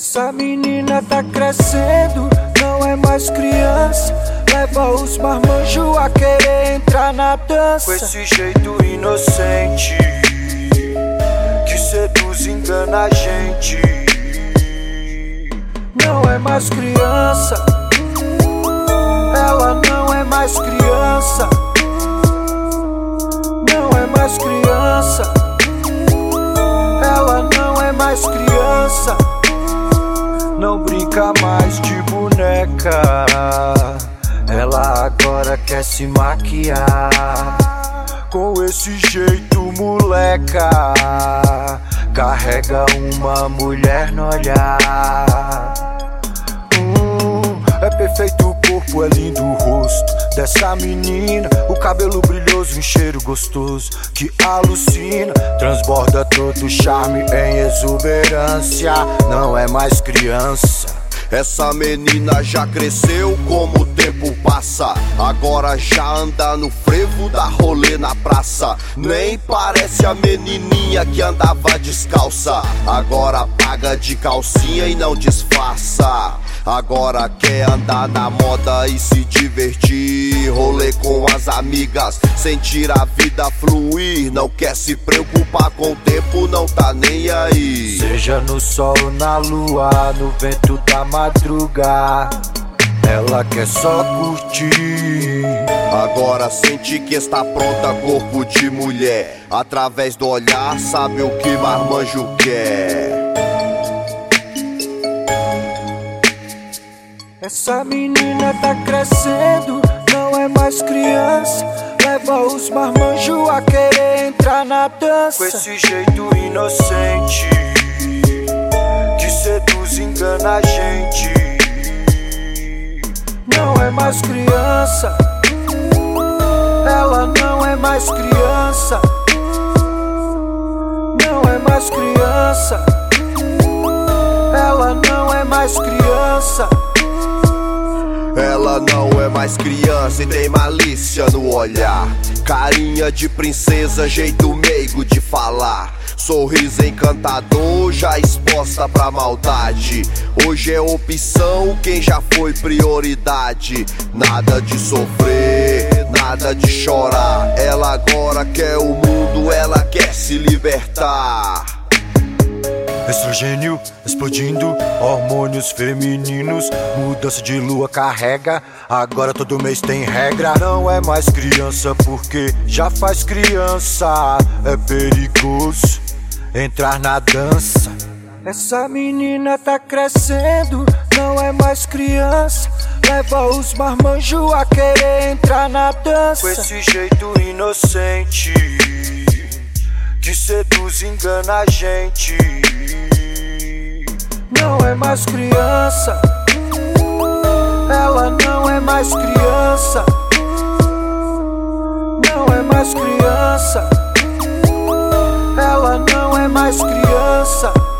Essa menina tá crescendo, não é mais criança. Leva os marmanjos a querer entrar na dança. Com esse jeito inocente que seduz, engana a gente. Não é mais criança, ela não é mais criança. Não é mais criança, ela não é mais criança. Não brinca mais de boneca, ela agora quer se maquiar. Com esse jeito moleca, carrega uma mulher no olhar. É perfeito o corpo, é lindo o rosto dessa menina. O cabelo brilhoso, um cheiro gostoso que alucina. Transborda todo o charme em exuberância. Não é mais criança. Essa menina já cresceu como o tempo passa. Agora já anda no frevo, dá rolê na praça. Nem parece a menininha que andava descalça. Agora paga de calcinha e não disfarça. Agora quer andar na moda e se divertir. Rolê com as amigas, sentir a vida fluir. Não quer se preocupar com o tempo, não tá nem aí. Seja no sol ou na lua, no vento da madruga, ela quer só curtir. Agora sente que está pronta, corpo de mulher. Através do olhar sabe o que marmanjo quer. Essa menina tá crescendo, não é mais criança. Leva os marmanjos a querer entrar na dança. Com esse jeito inocente que seduz, engana a gente. Não é mais criança, ela não é mais criança. Não é mais criança, ela não é mais criança. Ela não é mais criança e tem malícia no olhar. Carinha de princesa, jeito meigo de falar. Sorriso encantador, já exposta pra maldade. Hoje é opção, quem já foi prioridade. Nada de sofrer, nada de chorar. Ela agora quer o mundo, ela quer se libertar. Estrogênio explodindo, hormônios femininos. Mudança de lua carrega, agora todo mês tem regra. Não é mais criança porque já faz criança. É perigoso entrar na dança. Essa menina tá crescendo, não é mais criança. Leva os marmanjos a querer entrar na dança. Com esse jeito inocente que seduz, engana a gente. Não é mais criança, ela não é mais criança. Não é mais criança, ela não é mais criança.